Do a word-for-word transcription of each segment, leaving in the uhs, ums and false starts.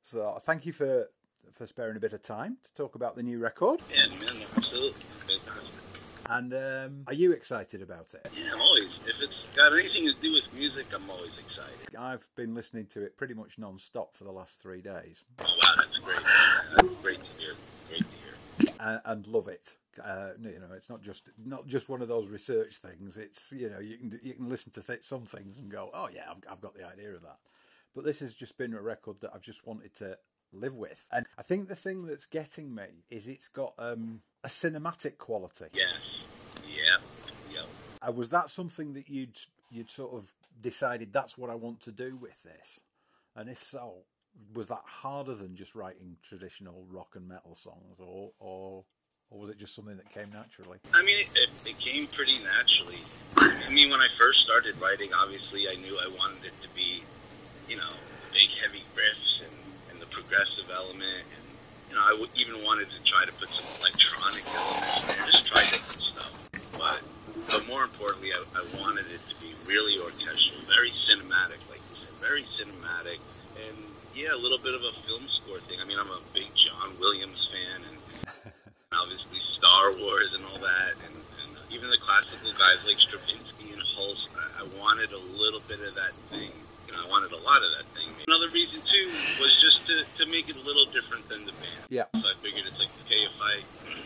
So thank you for for sparing a bit of time to talk about the new record. Yeah, man, absolutely. Fantastic. And um, are you excited about it? Yeah, I'm always. If it's got anything to do with music, I'm always excited. I've been listening to it pretty much non-stop for the last three days. Oh, wow, that's great. That's great to hear. Great to hear. And, and love it. Uh, you know, it's not just not just one of those research things. It's, you know, you can you can listen to th- some things and go, oh yeah, I've, I've got the idea of that. But this has just been a record that I've just wanted to live with. And I think the thing that's getting me is it's got um, a cinematic quality. Yes. Yeah. Yep. Uh, was that something that you'd you'd sort of decided that's what I want to do with this? And if so, was that harder than just writing traditional rock and metal songs, or or or was it just something that came naturally? I mean, it, it, it came pretty naturally. I mean, when I first started writing, obviously I knew I wanted it to be, you know, big heavy riffs and, and the progressive element, and you know, I w- even wanted to try to put some electronic elements in there, just try different stuff. But but more importantly, I, I wanted it to be really orchestral, very cinematic, like you said, very cinematic, and yeah, a little bit of a film score thing. I mean, I'm a big John Williams fan, and obviously Star Wars and all that, and, and even the classical guys like Stravinsky and Holst. I, I wanted a little bit of that thing. You know, I wanted a lot of that thing. Another reason too was just to, to make it a little different than the band. Yeah. So I figured it's like, okay, if I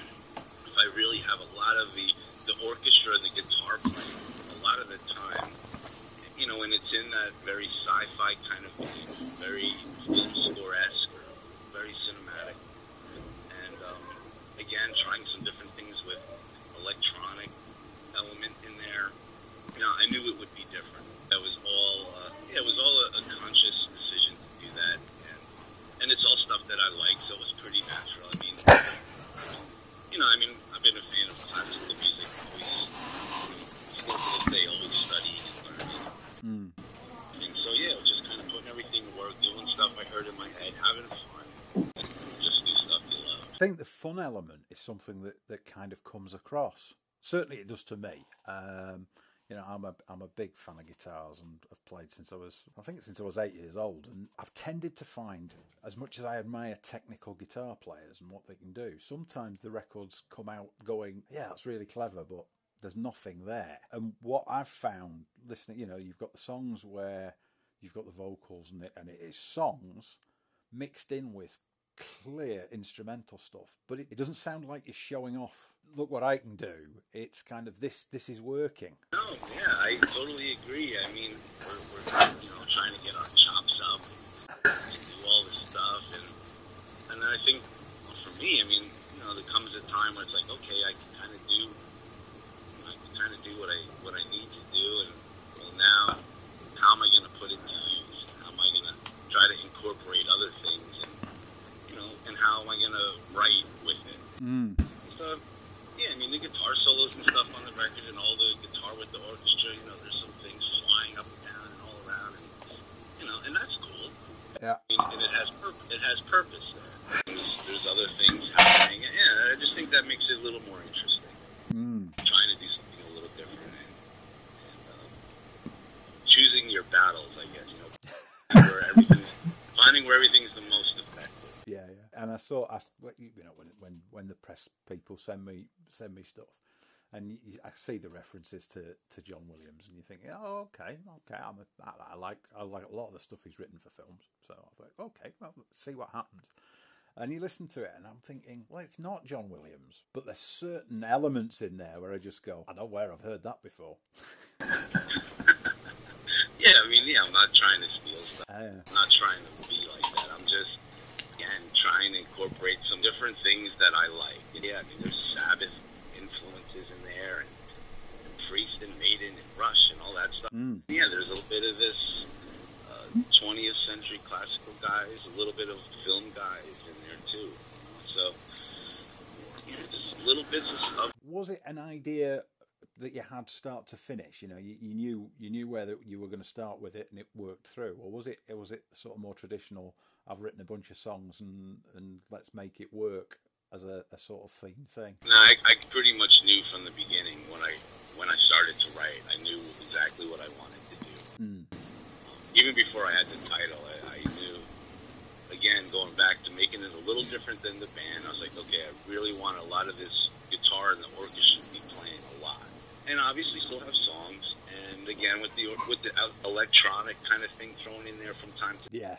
if I really have a lot of the the orchestra and the guitar playing a lot of the time, you know, and it's in that very sci-fi kind of thing, very film score-esque, or very cinematic. And um, again, trying some different things with electronic element in there. You know, I knew it would be different. That was all, uh, yeah, it was all a, a conscious decision to do that. And, and it's all stuff that I like, so it was pretty natural. I mean, you know, I mean, I've been a fan of classical music, always, you know, still to this day, always studying and learning. Mm. And so, yeah, it was just kind of putting everything to work, doing stuff I heard in my head, having fun, just do stuff you love. I think the fun element is something that, that kind of comes across. Certainly it does to me. Um, you know, I'm a I'm a big fan of guitars, and I've played since I was, I think since I was eight years old. And I've tended to find, as much as I admire technical guitar players and what they can do, sometimes the records come out going, yeah, that's really clever, but there's nothing there. And what I've found listening, you know, you've got the songs where you've got the vocals and it, and it is songs mixed in with clear instrumental stuff, but it, it doesn't sound like you're showing off, look what I can do. It's kind of this this is working. No, yeah, I totally agree. I mean, we're, we're you know, trying to get our chops up and do all this stuff, and and I think, well, for me, I mean, you know, there comes a time where it's like, okay, I can kind of do, I can kind of do what I what I need to do, and well, now, how am I going to put it to use? How am I going to try to incorporate other things, and you know, and how am I going to write with it? Mm. So, yeah, I mean, the guitar solos and stuff on the record, and all the guitar with the orchestra, you know, there's some things flying up and down and all around, and, you know, and that's cool. Yeah. I mean, and it has purpose. It has purpose there. There's, there's other things happening. Yeah, I just think that makes it a little more interesting. Mm. Trying to do something a little different, and, and um, choosing your battles, I guess, you know, where everything, finding where everything's the most effective. Yeah, yeah. And I saw, I, you know, when when when the press people send me send me stuff, and you, I see the references to, to John Williams, and you think, oh, okay, okay, I'm a, I, I like I like a lot of the stuff he's written for films. So I thought, okay, well, let's see what happens. And you listen to it, and I'm thinking, well, it's not John Williams, but there's certain elements in there where I just go, I know where I've heard that before. Yeah, I mean, yeah, I'm not trying to steal stuff. Uh, I'm not trying to be like that. I'm just, again, trying to incorporate some different things that I like. Yeah, I mean, there's Sabbath influences in there, and, and Priest and Maiden and Rush and all that stuff. mm. Yeah, there's a little bit of this uh, twentieth century classical guys, a little bit of film guys in there too. So, yeah, just little bits of stuff. Was it an idea that you had start to finish? You know, you, you knew you knew where that you were going to start with it, and it worked through, or was it? Was it sort of more traditional? I've written a bunch of songs, and, and let's make it work as a, a sort of theme thing. No, I, I pretty much knew from the beginning when I when I started to write. I knew exactly what I wanted to do. Mm. Um, even before I had the title, I, I knew. Again, going little different than the band. I was like, okay, I really want a lot of this guitar and the orchestra to be playing a lot. And obviously still have songs. And again, with the with the electronic kind of thing thrown in there from time to time. Yes.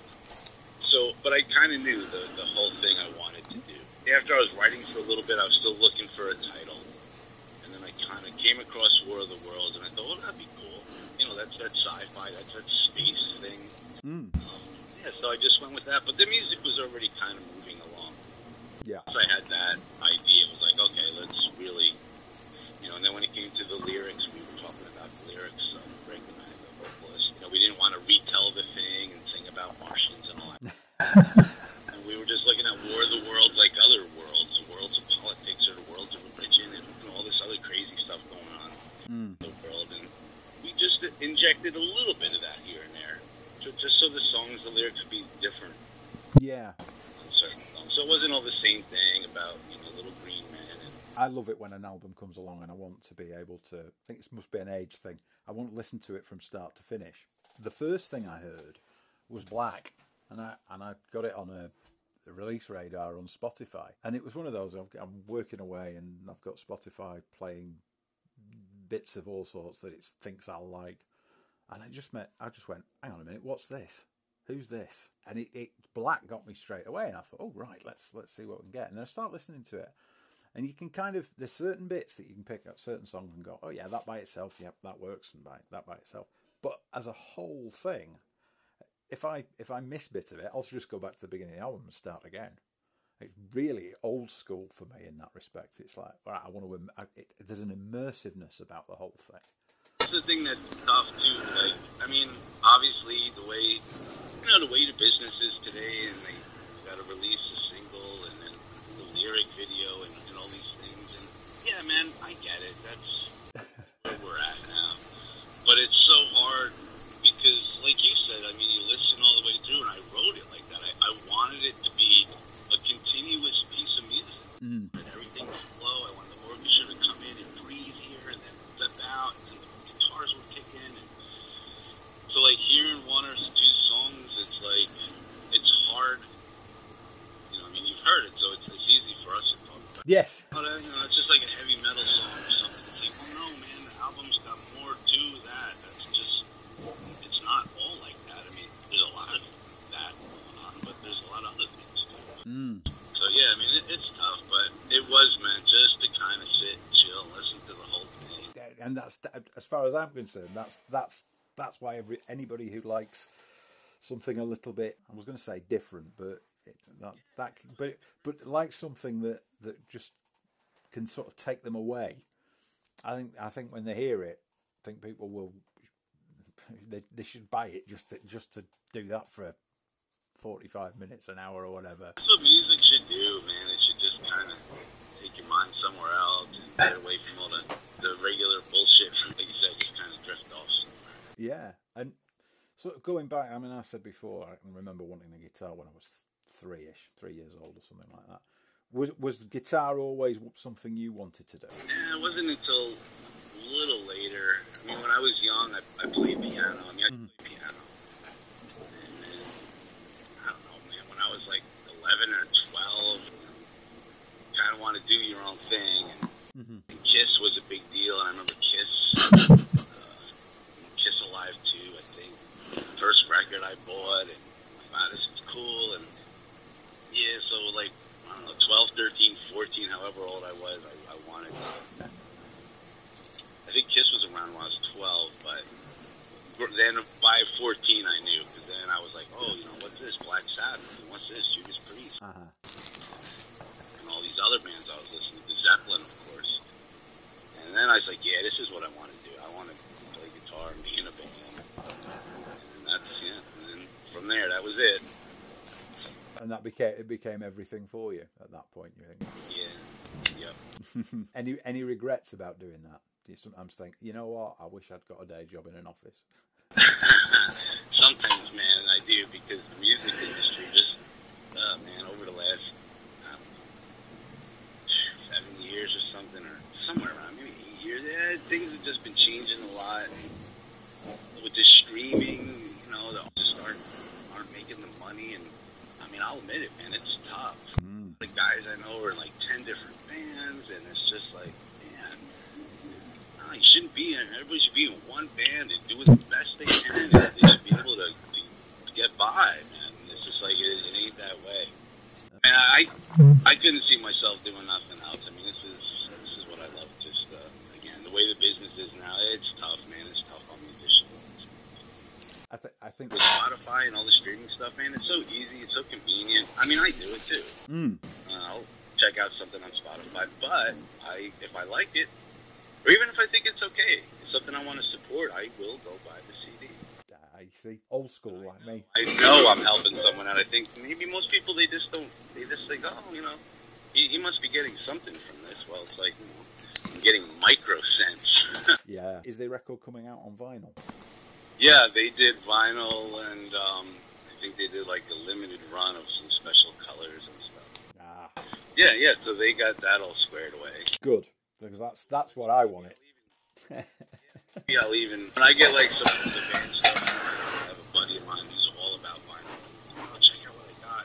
So, but I kind of knew the, the whole thing I wanted to do. After I was writing for a little bit, I was still looking for a title. And then I kind of came across War of the Worlds, and I thought, well, that'd be cool. You know, that's that sci-fi, that's that space thing. Mm. Um, yeah, so I just went with that. But the music was already kind of moving along. Yeah. So I had that idea. It was like, okay, let's really, you know, and then when it came to the lyrics, we were talking about the lyrics. So Greg and I, the vocalist, you know, we didn't want to retell the thing and sing about Martians and all that. And we were just looking at War of the Worlds like other worlds, the worlds of politics or the worlds of religion and you know, all this other crazy stuff going on mm. in the world. And we just injected a little bit of that here and there, just so the songs, the lyrics would be different. Yeah. On certain songs. So it wasn't all the same thing about, you know, Little Green Man. And I love it when an album comes along and I want to be able to, I think it must be an age thing, I want to listen to it from start to finish. The first thing I heard was Black. And I and I got it on a, a release radar on Spotify, and it was one of those. I'm, I'm working away, and I've got Spotify playing bits of all sorts that it thinks I'll like, and I just met. I just went, hang on a minute, what's this? Who's this? And it, it Black got me straight away, and I thought, oh right, let's let's see what we can get. And then I start listening to it, and you can kind of there's certain bits that you can pick up, certain songs, and go, oh yeah, that by itself, yep, that works, and by that by itself. But as a whole thing. If I if I miss bits of it, I'll just go back to the beginning of the album and start again. It's really old school for me in that respect. It's like, all right, I want to. I, it, there's an immersiveness about the whole thing. That's the thing that's tough too. Like, I mean, obviously the way you know the way the business is today, and they got to release a single and then the lyric video and, and all these things. And yeah, man, I get it. That's where we're at now. But it's so hard. Because, like you said, I mean, you listen all the way through, and I wrote it like that. I, I wanted it to be a continuous piece of music. Mm. And everything would flow. I wanted the orchestra to come in and breathe here, and then flip out, and the guitars would kick in. And so, like, hearing one or two songs, it's like, it's hard. You know, I mean, you've heard it, so it's, it's easy for us to talk about. Yes. But, uh, you know, it's just like a heavy metal song or something. It's like, oh, no, man, the album's got more to that. That's just... It's not all like that. I mean, there's a lot of that going on, but there's a lot of other things too. Mm. So yeah, I mean, it, it's tough, but it was meant just to kind of sit, chill, listen to the whole thing. And that's, as far as I'm concerned, that's that's that's why every anybody who likes something a little bit, I was going to say different, but it, that that but but like something that that just can sort of take them away. I think I think when they hear it, I think people will. They they should buy it just to, just to do that for forty-five minutes, an hour, or whatever. That's what music should do, man. It should just kind of take your mind somewhere else and get away from all the, the regular bullshit. Like you said, just kind of drift off somewhere. Yeah, and so going back, I mean, I said before, I can remember wanting a guitar when I was three-ish, three years old or something like that. Was was guitar always something you wanted to do? Yeah, it wasn't until a little later. I mean, when I was young, I, I played piano. I mean, I mm-hmm. played piano. And then, I don't know, man, when I was like eleven or twelve, you kind of want to do your own thing. And, mm-hmm. and Kiss was a big deal. And I remember Kiss, uh, Kiss Alive two, I think. First record I bought. And I'm like, wow, this is cool. And yeah, so like, I don't know, twelve, thirteen, fourteen, however old I was, I, I wanted to. I think Kiss was around when I was twelve, but then by fourteen I knew, because then I was like, oh, you know, what's this? Black Sabbath, and what's this? Judas Priest. Uh-huh. And all these other bands I was listening to, Zeppelin, of course. And then I was like, yeah, this is what I want to do. I want to play guitar and be in a band. And that's, yeah, and then from there, that was it. And that became, it became everything for you at that point, you think? Yeah, yep. any, any regrets about doing that? Do you sometimes think, you know what, I wish I'd got a day job in an office? Sometimes, man, I do, because the music industry just, uh, man, over the last, I don't know, seven years or something, or somewhere around, maybe eight years, yeah, things have just been changing a lot. With the streaming, you know, they just aren't, aren't making the money, and I mean, I'll admit it, man, it's tough. Mm. The guys I know are in like ten different bands, and it's just like, man, no, you shouldn't be in. Everybody should be in one band and do the best they can, and they should be able to, to get by, man. It's just like, it, it ain't that way. And I, I couldn't see myself doing nothing else. I mean, this is this is what I love. Just uh, again, the way the business is now, it's tough, man. It's tough on musicians. I, th- I think With Spotify and all the streaming stuff, man, it's so easy, it's so convenient. I mean, I do it too. Mm. Uh, I'll check out something on Spotify, but I, if I like it, or even if I think it's okay, it's something I want to support, I will go buy the C D. I see, old school like me. I know I'm helping someone out. I think maybe most people, they just don't, they just think, oh, you know, he, he must be getting something from this. Well, it's like, you know, I'm getting micro cents. Yeah. Is the record coming out on vinyl? Yeah, they did vinyl, and um, I think they did like a limited run of some special colors and stuff. Ah. Yeah, yeah, so they got that all squared away. Good, because that's that's what I wanted. Yeah, I'll even, when I get like some of the band stuff, I have a buddy of mine who's all about vinyl. I'll check out what I got.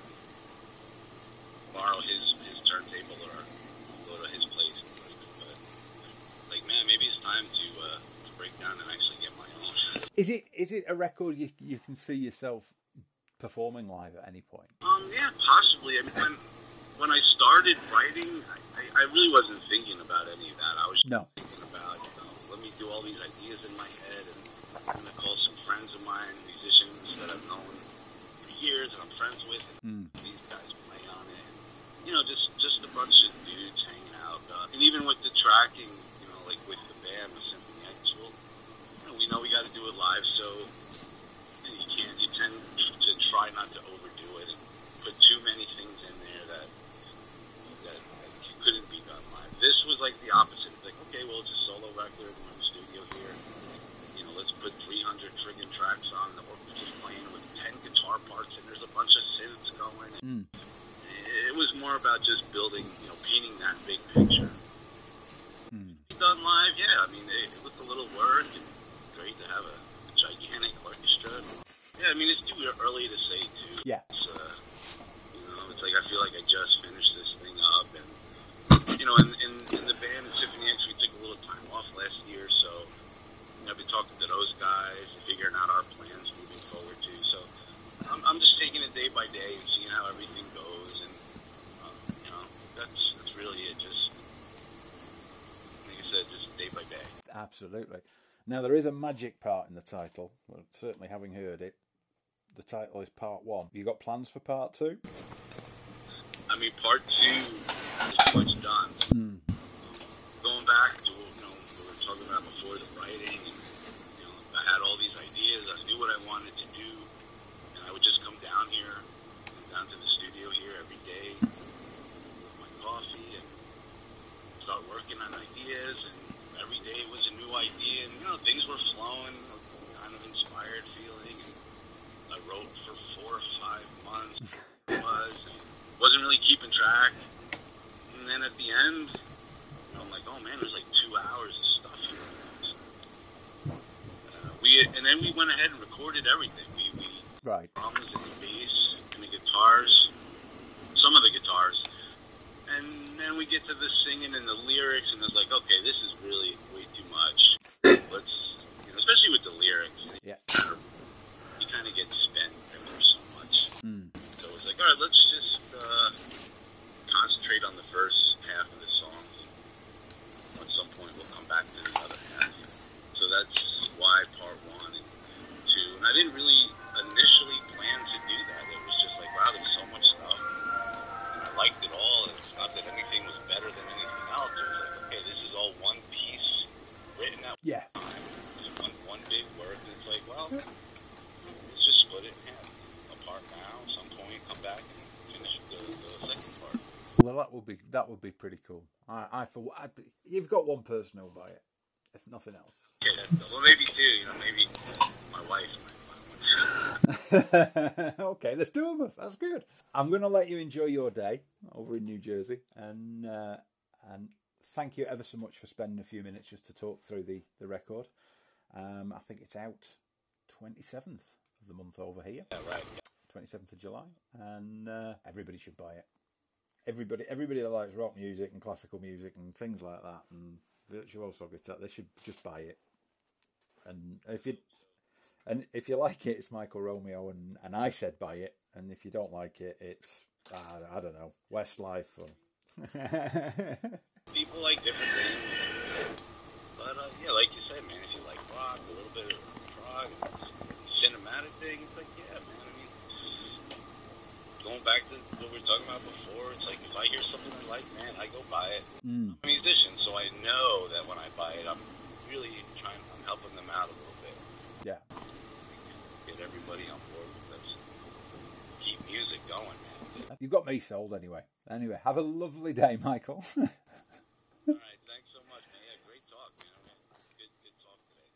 Borrow his, his turntable, or go to his place. But, like, man, maybe it's time to, uh, to break down and actually get my own. Is it is it a record you you can see yourself performing live at any point? Um, yeah, possibly. I mean, when, when I started writing, I, I really wasn't thinking about any of that. I was just No. thinking about, you know, let me do all these ideas in my head, and I'm going to call some friends of mine, musicians that I've known for years and I'm friends with, and Mm. these guys play on it. And, you know, just, just a bunch of dudes hanging out. Uh, and even with the tracking, you know, like with the band, with Symphony X, well, you know, we know we got to do it live, so you can't, you tend to try not to overdo it and put too many things in there that, that, that couldn't be done live. This was like the opposite. It's like, okay, well, it's a solo record, we're in the studio here. You know, let's put three hundred friggin' tracks on, the orchestra's playing with ten guitar parts, and there's a bunch of synths going. Mm. It was more about just building, you know, painting that big picture. Mm. Done live, yeah, I mean, it, with a little work, and great to have a gigantic orchestra. Yeah, I mean, it's too early to say, too. Yeah. It's, uh, you know, it's like I feel like I just finished this thing up, and, you know, in, in, in the band, in Symphony X, we took a little time off last year, so, you know, I've been talking to those guys and figuring out our plans moving forward, too. So I'm, I'm just taking it day by day and seeing how everything goes, and, um, you know, that's, that's really it, just, like I said, just day by day. Absolutely. Now, there is a magic part in the title. Well, certainly having heard it, the title is Part One. You got plans for Part Two? I mean, Part Two is pretty much done. Mm. Going back to, you know, we were talking about before, the writing, and, you know, I had all these ideas. I knew what I wanted to do, and I would just come down here, down to the studio here every day with my coffee and start working on ideas, and every day was a new idea, and, you know, things were flowing, kind of inspired feeling, and I wrote for four or five months, was, and wasn't really keeping track, and then at the end, you know, I'm like, oh man, there's like two hours of stuff here. Uh, we, and then we went ahead and recorded everything. We, we Right. drums and the bass and the guitars, some of the guitars, and then we get to the singing and the lyrics, and it's like, okay, this is really way too much. Let's, you know, especially with the lyrics, Yeah. you kind of get spent there so much. Mm. So it's like, all right, let's just uh, concentrate on the first half of the song. At some point, we'll come back to the other half. So that's why part one and two. And I didn't really initially plan to do that. It was just like, wow, there's so much stuff. And I liked it all. It's not that anything was better than anything else. It was like, okay, this is all one piece written out. Yeah. It's one, one big work. And it's like, well, let's just split it in half. Apart now, at some point, come back and finish the, the second part. Well, that would be that would be pretty cool. I, I for I'd be, you've got one person who'll buy it, if nothing else. Okay, that's, well, maybe two. You know, maybe my wife might buy one. Okay, there's two of us. That's good. I'm going to let you enjoy your day over in New Jersey, and uh, and thank you ever so much for spending a few minutes just to talk through the the record. Um, I think it's out twenty-seventh of the month over here. Yeah, right. twenty-seventh of July, and uh, everybody should buy it. Everybody, everybody that likes rock music and classical music and things like that, and virtuoso guitar, they should just buy it. And if you and if you like it, it's Michael Romeo, and, and I said buy it. And if you don't like it, it's I, I don't know, Westlife or. People like different things, but uh, yeah, like you said, man, if you like rock, a little bit of prog, cinematic things, like yeah, man. I mean, going back to what we were talking about before, it's like if I hear something I like, man, I go buy it. Mm. I'm a musician, so I know that when I buy it, I'm really trying, I'm helping them out a little bit. Yeah. Get everybody on board with this. Keep music going, man. You've got me sold anyway. Anyway, have a lovely day, Michael.